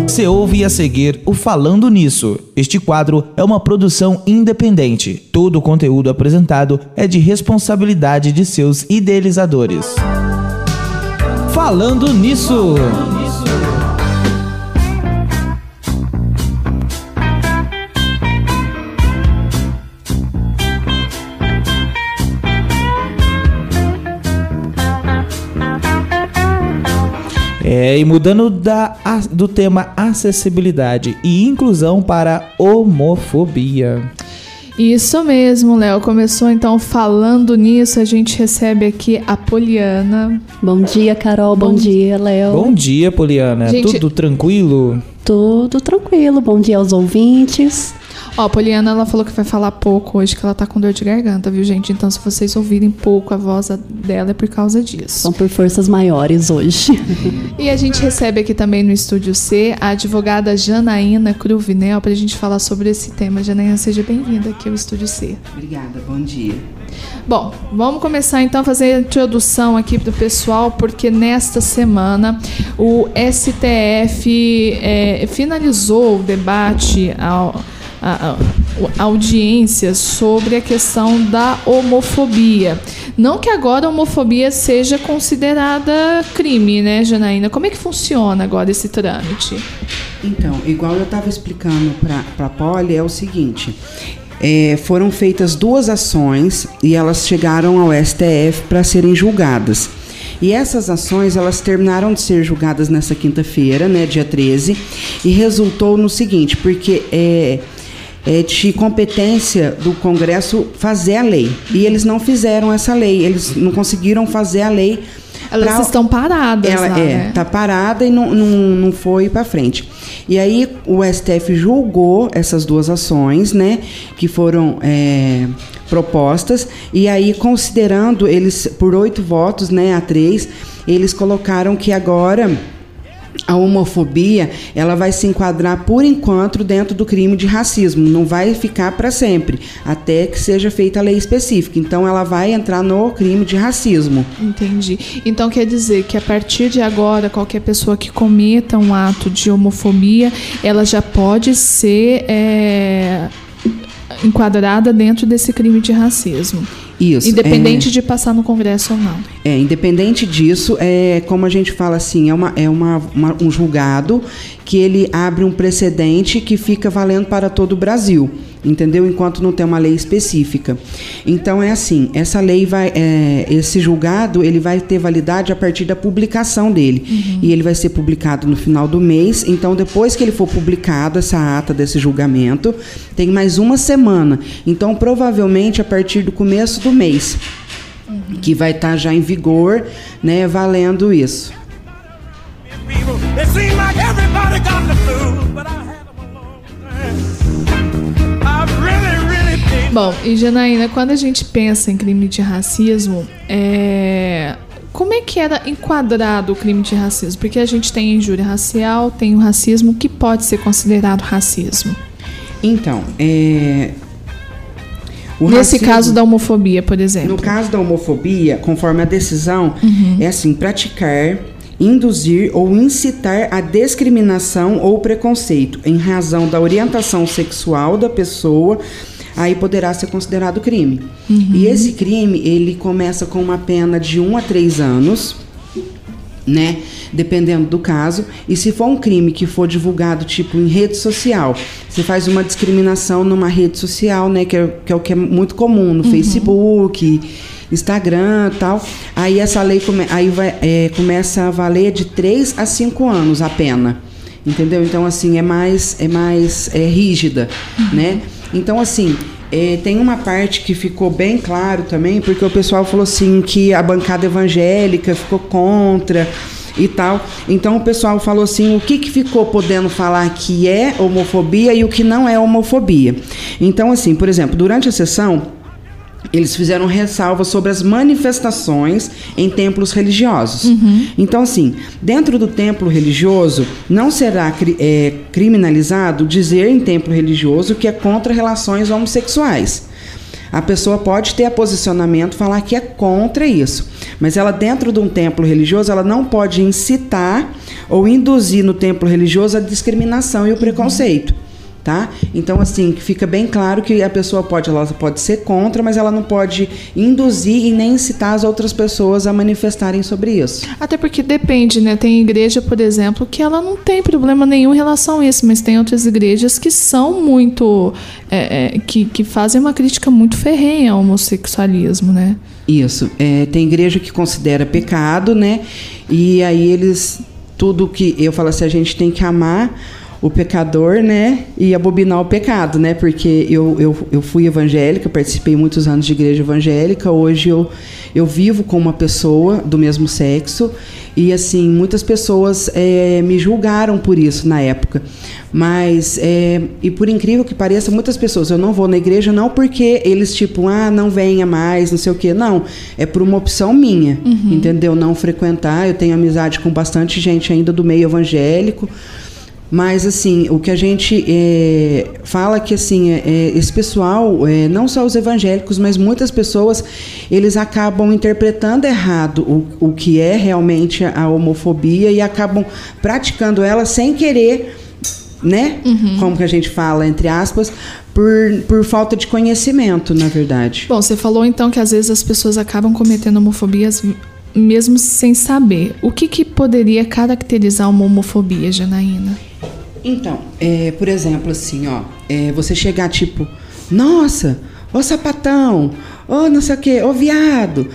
Você ouve a seguir o Falando Nisso. Este quadro é uma produção independente. Todo o conteúdo apresentado é de responsabilidade de seus idealizadores. Falando Nisso. E mudando do tema acessibilidade e inclusão para homofobia. Isso mesmo, Léo. Começou então falando nisso, a gente recebe aqui a Poliana. Bom dia, Carol. Bom dia, Léo. Bom dia, Poliana. Tudo tranquilo? Tudo tranquilo. Bom dia aos ouvintes. A Poliana, ela falou que vai falar pouco hoje, que ela tá com dor de garganta, viu, gente? Então, se vocês ouvirem pouco a voz dela, é por causa disso. São por forças maiores hoje. E a gente recebe aqui também no Estúdio C a advogada Janaína Cruvinel pra gente falar sobre esse tema. Janaína, seja bem-vinda aqui ao Estúdio C. Obrigada, bom dia. Bom, vamos começar então a fazer a introdução aqui do pessoal, porque nesta semana o STF finalizou o debate a audiência sobre a questão da homofobia. Não que agora a homofobia seja considerada crime, né, Janaína? Como é que funciona agora esse trâmite? Então, igual eu estava explicando para a Poli, é o seguinte: foram feitas 2 ações e elas chegaram ao STF para serem julgadas. E essas ações, elas terminaram de ser julgadas nessa quinta-feira, né, dia 13, e resultou no seguinte, porque é de competência do Congresso fazer a lei. E eles não fizeram essa lei, eles não conseguiram fazer a lei. Elas estão paradas lá, né? Está parada e não foi para frente. E aí o STF julgou essas 2 ações, né, que foram propostas, e aí considerando eles por 8 votos, né, a 3, eles colocaram que agora a homofobia, ela vai se enquadrar por enquanto dentro do crime de racismo, não vai ficar para sempre, até que seja feita a lei específica. Então ela vai entrar no crime de racismo. Entendi. Então quer dizer que a partir de agora, qualquer pessoa que cometa um ato de homofobia, ela já pode ser enquadrada dentro desse crime de racismo. Isso. Independente de passar no Congresso ou não. Independente disso, como a gente fala assim, um julgado que ele abre um precedente que fica valendo para todo o Brasil, entendeu? Enquanto não tem uma lei específica. Então é assim, essa lei esse julgado, ele vai ter validade a partir da publicação dele. Uhum. E ele vai ser publicado no final do mês. Então, depois que ele for publicado, essa ata desse julgamento, tem mais 1 semana. Então, provavelmente, a partir do começo do mês, que vai estar já em vigor, né, valendo isso. Bom, e Janaína, quando a gente pensa em crime de racismo, como é que era enquadrado o crime de racismo? Porque a gente tem a injúria racial, tem o racismo, que pode ser considerado racismo. Então, nesse caso da homofobia, por exemplo. No caso da homofobia, conforme a decisão, é assim: praticar, induzir ou incitar a discriminação ou preconceito em razão da orientação sexual da pessoa, aí poderá ser considerado crime. Uhum. E esse crime, ele começa com uma pena de 1 a 3 anos, né? Dependendo do caso. E se for um crime que for divulgado, tipo, em rede social, você faz uma discriminação numa rede social, né? Que é o que é muito comum no Facebook, Instagram e tal. Aí essa lei começa a valer de 3 a 5 anos a pena. Entendeu? Então, assim, é mais rígida, né? Então, assim, tem uma parte que ficou bem claro também, porque o pessoal falou assim que a bancada evangélica ficou contra e tal. Então o pessoal falou assim, o que ficou podendo falar que é homofobia e o que não é homofobia. Então, assim, por exemplo, durante a sessão, eles fizeram ressalva sobre as manifestações em templos religiosos. Uhum. Então, assim, dentro do templo religioso, não será criminalizado dizer em templo religioso que é contra relações homossexuais. A pessoa pode ter a posicionamento, falar que é contra isso. Mas ela, dentro de um templo religioso, ela não pode incitar ou induzir no templo religioso a discriminação e o preconceito. Tá? Então, assim, fica bem claro que a pessoa ela pode ser contra, mas ela não pode induzir e nem incitar as outras pessoas a manifestarem sobre isso. Até porque depende, né? Tem igreja, por exemplo, que ela não tem problema nenhum em relação a isso, mas tem outras igrejas que são muito... que fazem uma crítica muito ferrenha ao homossexualismo, né? Isso. Tem igreja que considera pecado, né? E aí tudo que... Eu falo assim, a gente tem que amar o pecador, né, e abominar o pecado, né, porque eu fui evangélica, participei muitos anos de igreja evangélica, hoje eu vivo com uma pessoa do mesmo sexo, e assim, muitas pessoas me julgaram por isso na época, mas, e por incrível que pareça, muitas pessoas, eu não vou na igreja não porque eles não venha mais, não sei o quê, não, é por uma opção minha, entendeu, não frequentar, eu tenho amizade com bastante gente ainda do meio evangélico. Mas, assim, o que a gente fala que, assim, esse pessoal, não só os evangélicos, mas muitas pessoas, eles acabam interpretando errado o que é realmente a homofobia e acabam praticando ela sem querer, né? Como que a gente fala, entre aspas, por falta de conhecimento, na verdade. Bom, você falou, então, que às vezes as pessoas acabam cometendo homofobias mesmo sem saber. O que poderia caracterizar uma homofobia, Janaína? Então, por exemplo, assim, você chegar tipo, nossa, ô sapatão, ô não sei o quê, ô viado.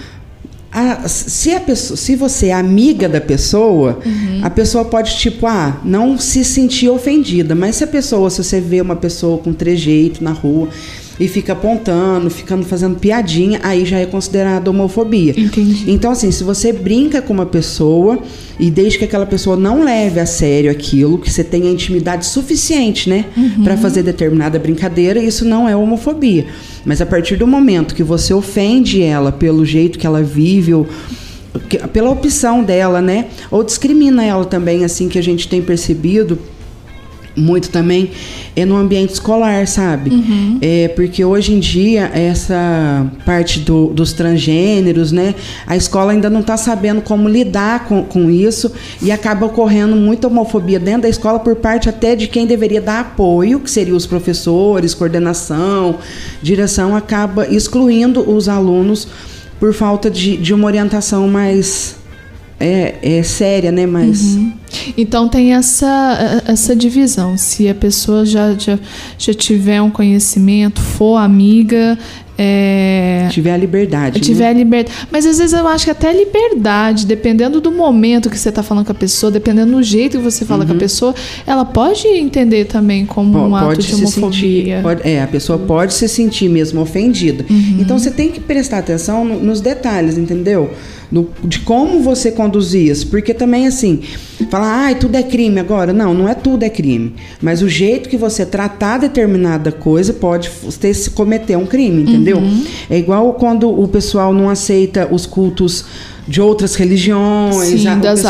Se você é amiga da pessoa, a pessoa pode, tipo, não se sentir ofendida. Mas se você vê uma pessoa com trejeito na rua e fica apontando, fazendo piadinha, aí já é considerado homofobia. Entendi. Então, assim, se você brinca com uma pessoa e desde que aquela pessoa não leve a sério aquilo, que você tenha intimidade suficiente, né, para fazer determinada brincadeira, isso não é homofobia. Mas a partir do momento que você ofende ela pelo jeito que ela vive, ou pela opção dela, né, ou discrimina ela também, assim, que a gente tem percebido muito também no ambiente escolar, sabe? Porque hoje em dia essa parte dos transgêneros, né? A escola ainda não está sabendo como lidar com isso e acaba ocorrendo muita homofobia dentro da escola por parte até de quem deveria dar apoio, que seriam os professores, coordenação, direção, acaba excluindo os alunos por falta de uma orientação mais séria, né? Mais... Então tem essa divisão. Se a pessoa já tiver um conhecimento, for amiga, tiver a liberdade. Mas às vezes eu acho que até a liberdade, dependendo do momento que você está falando com a pessoa, dependendo do jeito que você fala com a pessoa, ela pode entender também como um ato de homofobia. A pessoa pode se sentir mesmo ofendida. Então você tem que prestar atenção nos detalhes, entendeu? De como você conduz isso. Porque também, assim, falar, tudo é crime agora. Não é tudo é crime. Mas o jeito que você tratar determinada coisa pode cometer um crime, entendeu? É igual quando o pessoal não aceita os cultos de outras religiões. Sim,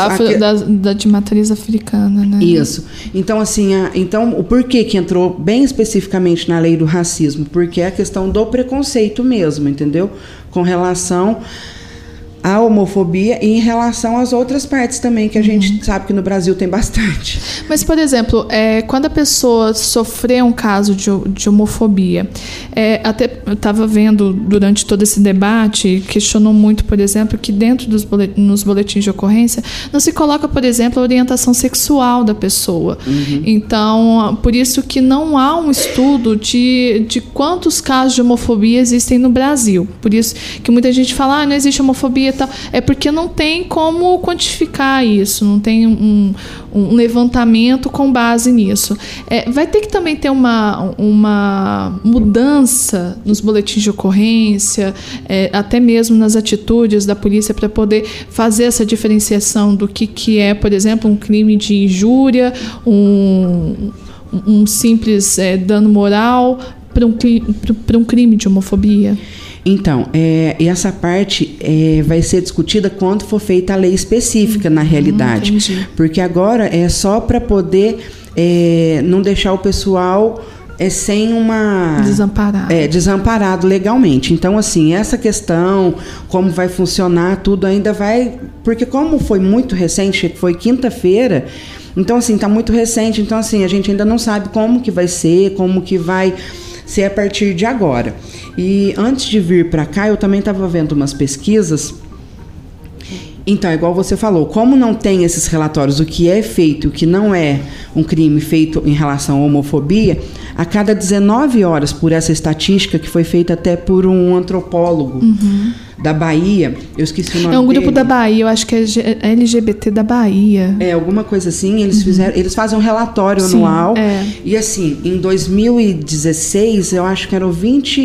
de matriz africana, né? Isso. Então, assim, o porquê que entrou bem especificamente na lei do racismo? Porque é a questão do preconceito mesmo, entendeu? Com relação a homofobia e em relação às outras partes também, que a gente sabe que no Brasil tem bastante. Mas, por exemplo, quando a pessoa sofreu um caso de homofobia, até eu estava vendo durante todo esse debate, questionou muito, por exemplo, que dentro nos boletins de ocorrência não se coloca, por exemplo, a orientação sexual da pessoa. Então, por isso que não há um estudo de quantos casos de homofobia existem no Brasil. Por isso que muita gente fala, não existe homofobia. É porque não tem como quantificar isso, não tem um levantamento com base nisso. Vai ter que também ter uma mudança nos boletins de ocorrência, até mesmo nas atitudes da polícia, para poder fazer essa diferenciação do que é, por exemplo, um crime de injúria, um simples dano moral, para um crime de homofobia. Então, essa parte vai ser discutida quando for feita a lei específica, na realidade. Entendi. Porque agora é só para poder não deixar o pessoal sem uma... Desamparado legalmente. Então, assim, essa questão, como vai funcionar, tudo ainda vai... Porque como foi muito recente, foi quinta-feira, então, assim, tá muito recente. Então, assim, a gente ainda não sabe como que vai ser, como que vai ser a partir de agora. E antes de vir para cá, eu também estava vendo umas pesquisas. Então, igual você falou, como não tem esses relatórios do que é feito e o que não é um crime feito em relação à homofobia, a cada 19 horas, por essa estatística que foi feita até por um antropólogo da Bahia, eu esqueci o nome dele. É um grupo da Bahia, eu acho que é LGBT da Bahia. É, alguma coisa assim, eles fazem um relatório anual, e assim, em 2016, eu acho que eram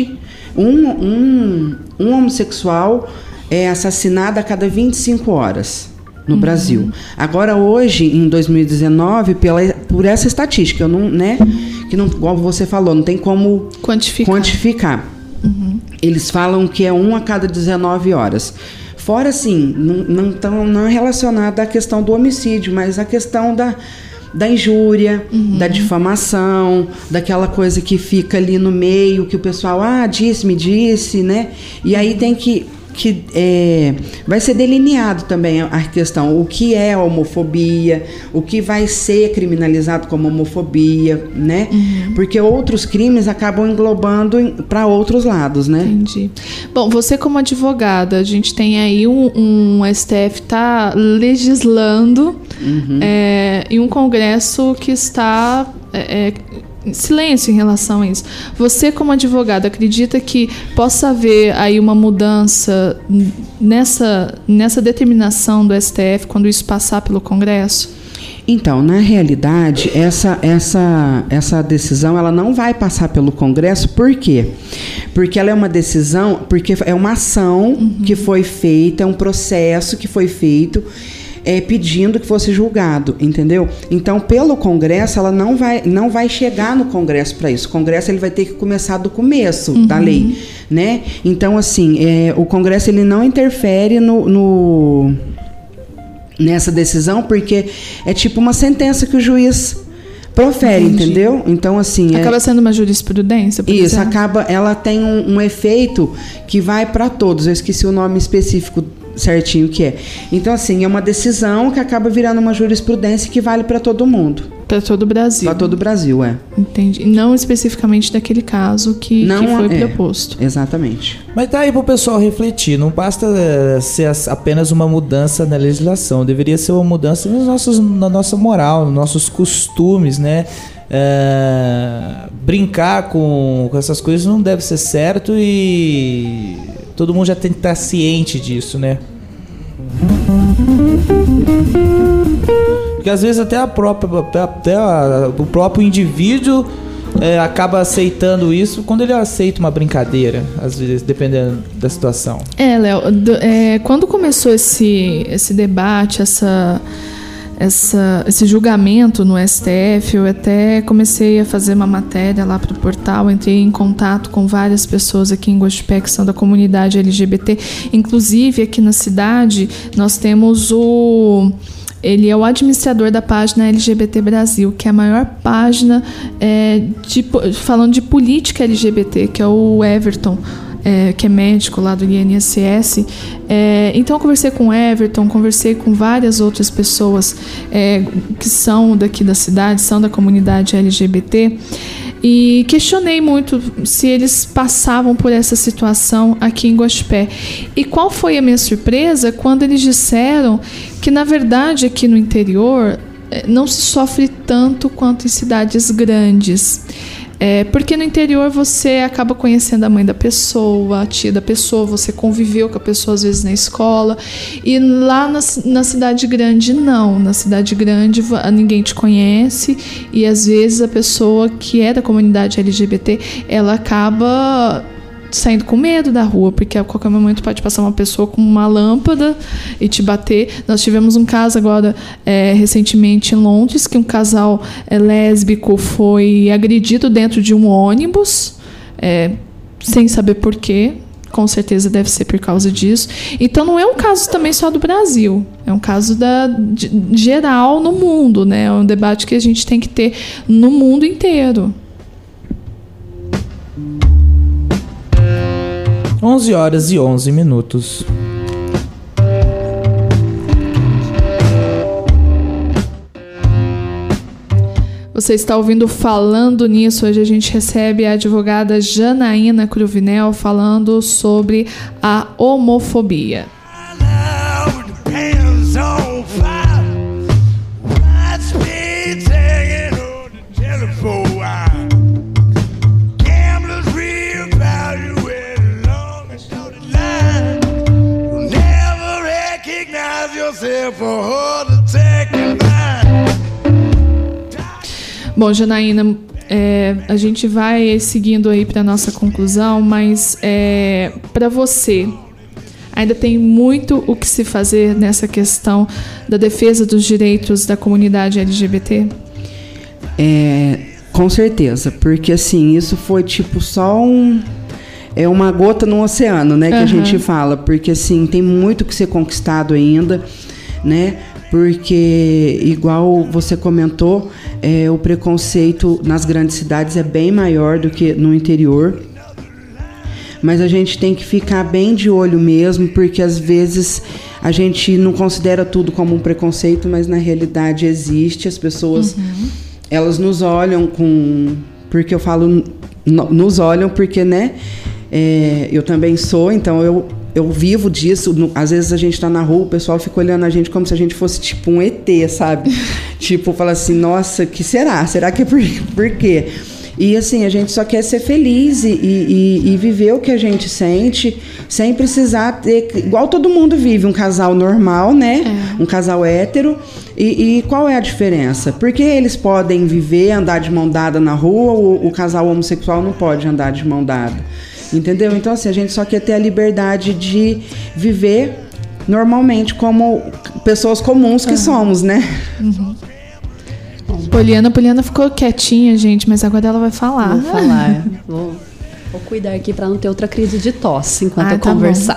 um homossexual assassinado a cada 25 horas no Brasil. Agora, hoje, em 2019, por essa estatística, eu não, né, que não, igual você falou, não tem como quantificar. Eles falam que é 1 a cada 19 horas. Fora, assim, não é relacionado à questão do homicídio, mas à questão da injúria, da difamação, daquela coisa que fica ali no meio, que o pessoal, me disse, né? E aí tem que vai ser delineado também a questão, o que é homofobia, o que vai ser criminalizado como homofobia, né? Porque outros crimes acabam englobando para outros lados, né? Entendi. Bom, você como advogada, a gente tem aí um STF tá legislando e um Congresso que está em silêncio em relação a isso. Você como advogada acredita que possa haver aí uma mudança nessa determinação do STF quando isso passar pelo Congresso? Então, na realidade, essa decisão ela não vai passar pelo Congresso. Por quê? Porque ela é uma decisão, porque é uma ação que foi feita, é um processo que foi feito pedindo que fosse julgado, entendeu? Então, pelo Congresso, ela não vai chegar no Congresso para isso. O Congresso ele vai ter que começar do começo da lei, né? Então, assim, o Congresso ele não interfere nessa decisão, porque é tipo uma sentença que o juiz profere, entendeu? Então, assim... Acaba sendo uma jurisprudência, por isso, exemplo? Ela tem um efeito que vai para todos. Eu esqueci o nome específico certinho que é. Então, assim, é uma decisão que acaba virando uma jurisprudência que vale para todo mundo. Para todo o Brasil. Para todo o Brasil, Entendi. Não especificamente daquele caso que foi proposto. Exatamente. Mas tá aí pro pessoal refletir. Não basta ser apenas uma mudança na legislação. Deveria ser uma mudança na nossa moral, nos nossos costumes, né? Brincar com essas coisas não deve ser certo e todo mundo já tem que estar ciente disso, né? Porque às vezes até o próprio indivíduo acaba aceitando isso quando ele aceita uma brincadeira, às vezes, dependendo da situação. Léo, quando começou esse debate, esse julgamento no STF, eu até comecei a fazer uma matéria lá para o portal, entrei em contato com várias pessoas aqui em Guaxupé que são da comunidade LGBT, inclusive aqui na cidade nós temos ele é o administrador da página LGBT Brasil, que é a maior página falando de política LGBT, que é o Everton, que é médico lá do INSS. Então eu conversei com o Everton, conversei com várias outras pessoas que são daqui da cidade, são da comunidade LGBT, e questionei muito se eles passavam por essa situação aqui em Guaxupé. E qual foi a minha surpresa quando eles disseram que, na verdade, aqui no interior não se sofre tanto quanto em cidades grandes. Porque no interior você acaba conhecendo a mãe da pessoa, a tia da pessoa, você conviveu com a pessoa às vezes na escola, e lá na cidade grande não. Na cidade grande ninguém te conhece, e às vezes a pessoa que é da comunidade LGBT, ela acaba saindo com medo da rua, porque a qualquer momento pode passar uma pessoa com uma lâmpada e te bater. Nós tivemos um caso agora recentemente em Londres, que um casal lésbico foi agredido dentro de um ônibus, sem saber por quê. Com certeza deve ser por causa disso. Então não é um caso também só do Brasil, é um caso geral no mundo, né? É um debate que a gente tem que ter no mundo inteiro. 11h11. Você está ouvindo Falando Nisso. Hoje a gente recebe a advogada Janaína Cruvinel falando sobre a homofobia. Bom, Janaína, a gente vai seguindo aí para nossa conclusão, mas para você, ainda tem muito o que se fazer nessa questão da defesa dos direitos da comunidade LGBT? Com certeza, porque assim, isso foi tipo só uma gota no oceano, né, que a gente fala, porque assim, tem muito que ser conquistado ainda, né? Porque, igual você comentou, o preconceito nas grandes cidades é bem maior do que no interior. Mas a gente tem que ficar bem de olho mesmo, porque às vezes a gente não considera tudo como um preconceito, mas na realidade existe. As pessoas, elas nos olham porque eu falo, nos olham porque, né, eu também sou, então eu vivo disso. Às vezes a gente tá na rua, o pessoal fica olhando a gente como se a gente fosse tipo um ET, sabe? Tipo, fala assim, nossa, que será? Será que é por quê? E assim, a gente só quer ser feliz e viver o que a gente sente, sem precisar ter, igual todo mundo vive, um casal normal, né? Um casal hétero. E qual é a diferença? Porque eles podem viver, andar de mão dada na rua, o casal homossexual não pode andar de mão dada. Entendeu? Então, assim, a gente só quer ter a liberdade de viver normalmente como pessoas comuns que somos, né? Poliana ficou quietinha, gente, mas agora ela vai falar. Vou falar. Vou cuidar aqui para não ter outra crise de tosse enquanto eu conversar.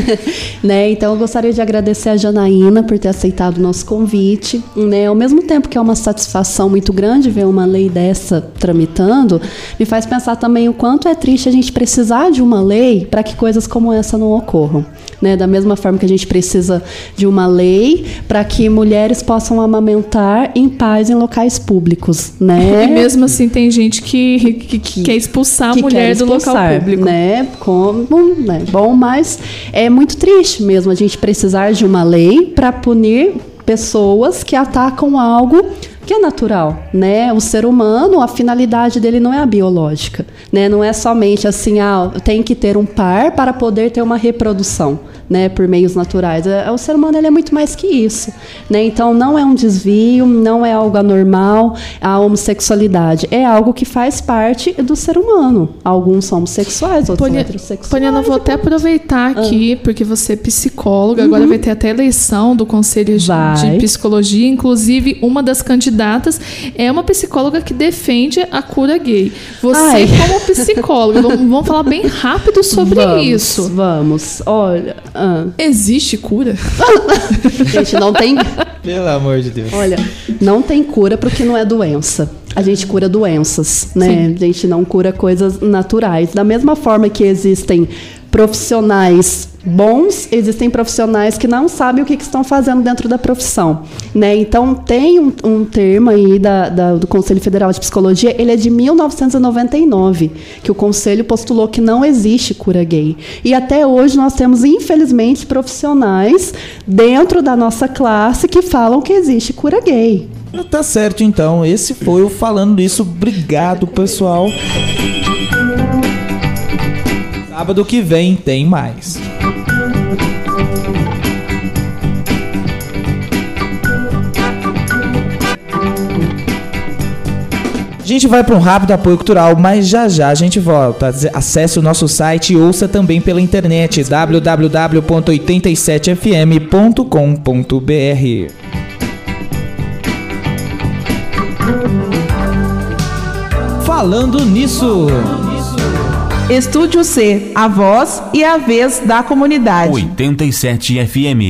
Né? Então, eu gostaria de agradecer a Janaína por ter aceitado o nosso convite. Né? Ao mesmo tempo que é uma satisfação muito grande ver uma lei dessa tramitando, me faz pensar também o quanto é triste a gente precisar de uma lei para que coisas como essa não ocorram. Né? Da mesma forma que a gente precisa de uma lei para que mulheres possam amamentar em paz em locais públicos. Né? E mesmo assim tem gente que quer expulsar a mulher do local público. Né? Bom, mas é muito triste mesmo a gente precisar de uma lei para punir pessoas que atacam algo que é natural, né? O ser humano, a finalidade dele não é a biológica, né? Não é somente assim, tem que ter um par para poder ter uma reprodução, né? Por meios naturais. O ser humano, ele é muito mais que isso, né? Então, não é um desvio, não é algo anormal, a homossexualidade é algo que faz parte do ser humano. Alguns são homossexuais, outros são heterossexuais. Poliana, vou até aproveitar aqui, porque você é psicóloga, agora vai ter até eleição do Conselho de Psicologia, inclusive uma das candidatas é uma psicóloga que defende a cura gay. Você, como psicóloga, vamos falar bem rápido sobre isso. Vamos. Olha, existe cura? Gente, não tem... Pelo amor de Deus. Olha, não tem cura para o que não é doença. A gente cura doenças, né? Sim. A gente não cura coisas naturais. Da mesma forma que existem profissionais bons, existem profissionais que não sabem o que estão fazendo dentro da profissão, né? Então, tem um termo aí do Conselho Federal de Psicologia, ele é de 1999, que o Conselho postulou que não existe cura gay. E até hoje nós temos, infelizmente, profissionais dentro da nossa classe que falam que existe cura gay. Tá certo, então. Esse foi o Falando Nisso. Obrigado, pessoal. Sábado que vem tem mais. A gente vai para um rápido apoio cultural, mas já a gente volta. Acesse o nosso site e ouça também pela internet www.87fm.com.br. Falando Nisso. Estúdio C, a voz e a vez da comunidade. 87 FM.